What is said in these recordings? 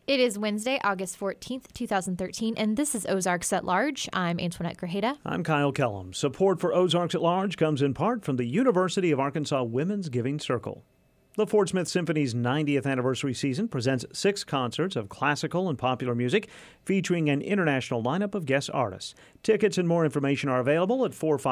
It is Wednesday, August 14th, 2013, and this is Ozarks at Large. I'm Antoinette Grajeda. I'm Kyle Kellum. Support for Ozarks at Large comes in part from the University of Arkansas Women's Giving Circle. The Fort Smith Symphony's 90th anniversary season presents 6 concerts of classical and popular music featuring an international lineup of guest artists. Tickets and more information are available at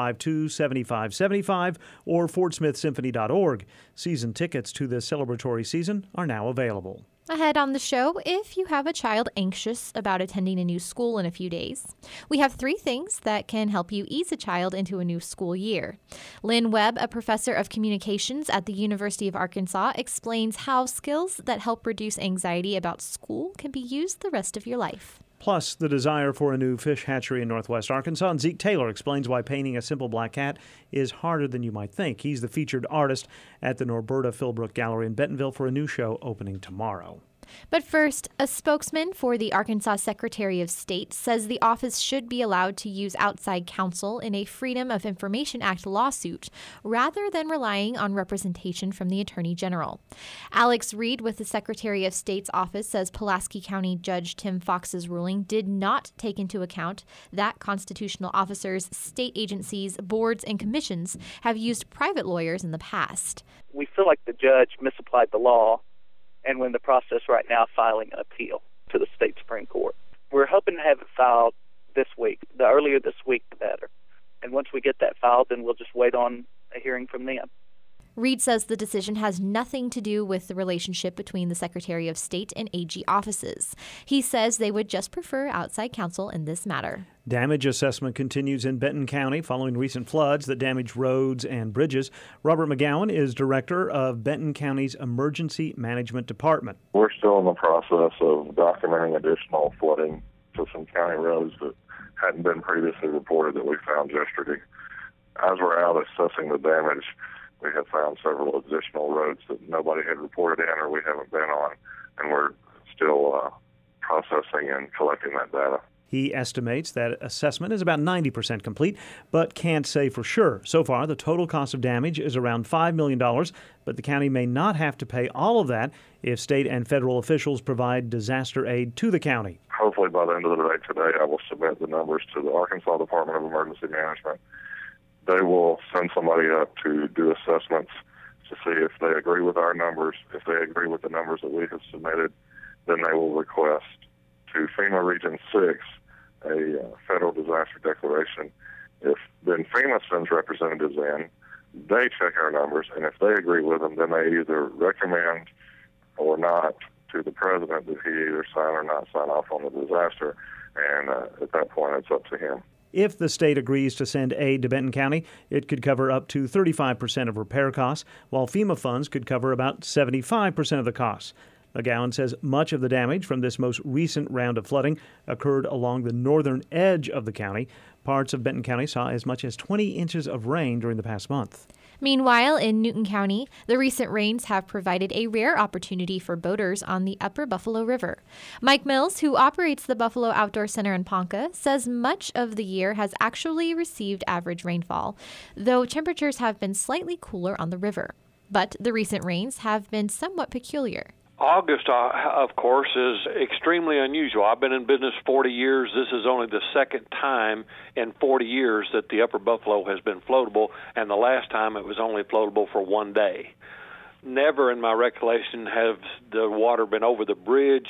452-7575 or fortsmithsymphony.org. Season tickets to this celebratory season are now available. Ahead on the show, if you have a child anxious about attending a new school in a few days, we have 3 things that can help you ease a child into a new school year. Lynn Webb, a professor of communications at the University of Arkansas, explains how skills that help reduce anxiety about school can be used the rest of your life. Plus, the desire for a new fish hatchery in Northwest Arkansas. And Zeke Taylor explains why painting a simple black cat is harder than you might think. He's the featured artist at the Norberta Philbrook Gallery in Bentonville for a new show opening tomorrow. But first, a spokesman for the Arkansas Secretary of State says the office should be allowed to use outside counsel in a Freedom of Information Act lawsuit rather than relying on representation from the Attorney General. Alex Reed with the Secretary of State's office says Pulaski County Judge Tim Fox's ruling did not take into account that constitutional officers, state agencies, boards, and commissions have used private lawyers in the past. We feel like the judge misapplied the law, and we're in the process right now filing an appeal to the state Supreme Court. We're hoping to have it filed this week. The earlier this week, the better. And once we get that filed, then we'll just wait on a hearing from them. Reed says the decision has nothing to do with the relationship between the Secretary of State and AG offices. He says they would just prefer outside counsel in this matter. Damage assessment continues in Benton County following recent floods that damaged roads and bridges. Robert McGowan is director of Benton County's Emergency Management Department. We're still in the process of documenting additional flooding to some county roads that hadn't been previously reported that we found yesterday. As we're out assessing the damage, we have found several additional roads that nobody had reported in or we haven't been on, and we're still processing and collecting that data. He estimates that assessment is about 90% complete, but can't say for sure. So far, the total cost of damage is around $5 million, but the county may not have to pay all of that if state and federal officials provide disaster aid to the county. Hopefully by the end of the day today, I will submit the numbers to the Arkansas Department of Emergency Management. They will send somebody up to do assessments to see if they agree with our numbers. If they agree with the numbers that we have submitted, then they will request to FEMA Region 6 a federal disaster declaration. If then FEMA sends representatives in, they check our numbers, and if they agree with them, then they either recommend or not to the president that he either sign or not sign off on the disaster, and at that point it's up to him. If the state agrees to send aid to Benton County, it could cover up to 35% of repair costs, while FEMA funds could cover about 75% of the costs. McGowan says much of the damage from this most recent round of flooding occurred along the northern edge of the county. Parts of Benton County saw as much as 20 inches of rain during the past month. Meanwhile, in Newton County, the recent rains have provided a rare opportunity for boaters on the upper Buffalo River. Mike Mills, who operates the Buffalo Outdoor Center in Ponca, says much of the year has actually received average rainfall, though temperatures have been slightly cooler on the river. But the recent rains have been somewhat peculiar. August, of course, is extremely unusual. I've been in business 40 years. This is only the second time in 40 years that the Upper Buffalo has been floatable, and the last time it was only floatable for one day. Never in my recollection has the water been over the bridge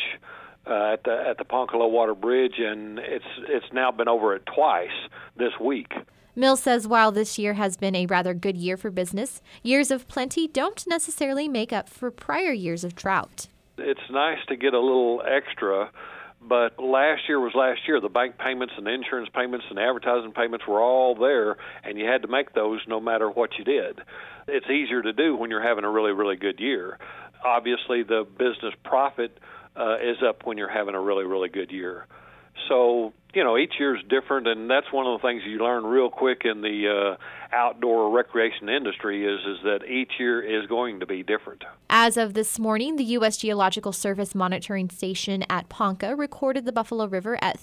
at the Ponca Low Water Bridge, and it's now been over it twice this week. Mills says while this year has been a rather good year for business, years of plenty don't necessarily make up for prior years of drought. It's nice to get a little extra, but last year was last year. The bank payments and the insurance payments and the advertising payments were all there, and you had to make those no matter what you did. It's easier to do when you're having a really, really good year. Obviously, the business profit is up when you're having a really, really good year. So, each year is different, and that's one of the things you learn real quick in the outdoor recreation industry is that each year is going to be different. As of this morning, the U.S. Geological Service monitoring station at Ponca recorded the Buffalo River at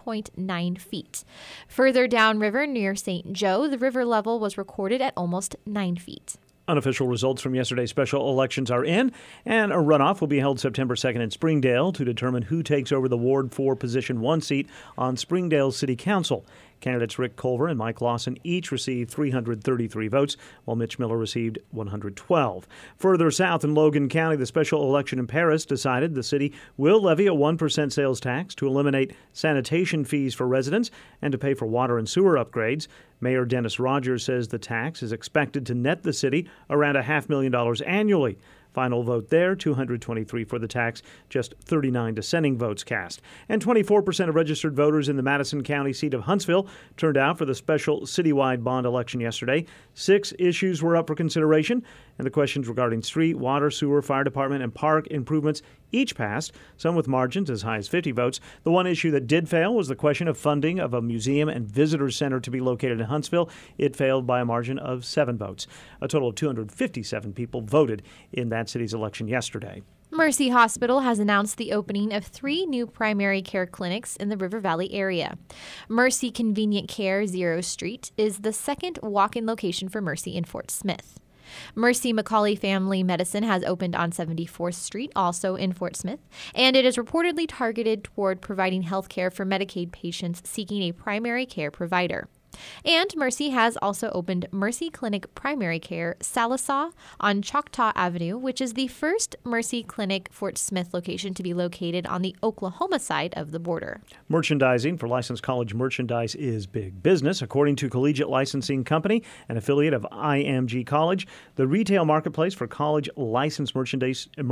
3.9 feet. Further downriver near St. Joe, the river level was recorded at almost 9 feet. Unofficial results from yesterday's special elections are in, and a runoff will be held September 2nd in Springdale to determine who takes over the Ward 4 Position 1 seat on Springdale City Council. Candidates Rick Culver and Mike Lawson each received 333 votes, while Mitch Miller received 112. Further south in Logan County, the special election in Paris decided the city will levy a 1% sales tax to eliminate sanitation fees for residents and to pay for water and sewer upgrades. Mayor Dennis Rogers says the tax is expected to net the city around $500,000 annually. Final vote there, 223 for the tax, just 39 dissenting votes cast. And 24% of registered voters in the Madison County seat of Huntsville turned out for the special citywide bond election yesterday. 6 issues were up for consideration, and the questions regarding street, water, sewer, fire department, and park improvements each passed, some with margins as high as 50 votes. The one issue that did fail was the question of funding of a museum and visitor center to be located in Huntsville. It failed by a margin of 7 votes. A total of 257 people voted in that city's election yesterday. Mercy Hospital has announced the opening of 3 new primary care clinics in the River Valley area. Mercy Convenient Care 0 Street is the second walk-in location for Mercy in Fort Smith. Mercy McCauley Family Medicine has opened on 74th Street, also in Fort Smith, and it is reportedly targeted toward providing health care for Medicaid patients seeking a primary care provider. And Mercy has also opened Mercy Clinic Primary Care Sallisaw on Choctaw Avenue, which is the first Mercy Clinic Fort Smith location to be located on the Oklahoma side of the border. Merchandising for licensed college merchandise is big business. According to Collegiate Licensing Company, an affiliate of IMG College, the retail marketplace for college licensed merchandise in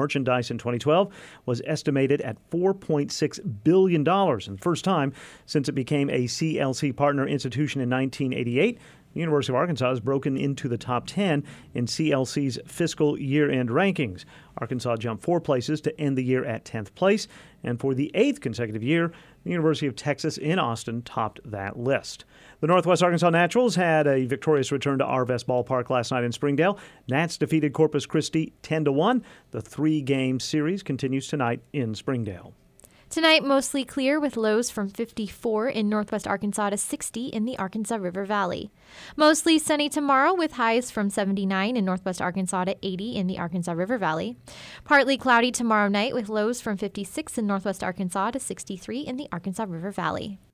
2012 was estimated at $4.6 billion, and the first time since it became a CLC partner institution in 1988. The University of Arkansas has broken into the top 10 in CLC's fiscal year-end rankings. Arkansas jumped 4 places to end the year at 10th place, and for the 8th consecutive year, the University of Texas in Austin topped that list. The Northwest Arkansas Naturals had a victorious return to Arvest Ballpark last night in Springdale. Nats defeated Corpus Christi 10-1. The 3-game series continues tonight in Springdale. Tonight, mostly clear with lows from 54 in northwest Arkansas to 60 in the Arkansas River Valley. Mostly sunny tomorrow with highs from 79 in northwest Arkansas to 80 in the Arkansas River Valley. Partly cloudy tomorrow night with lows from 56 in northwest Arkansas to 63 in the Arkansas River Valley.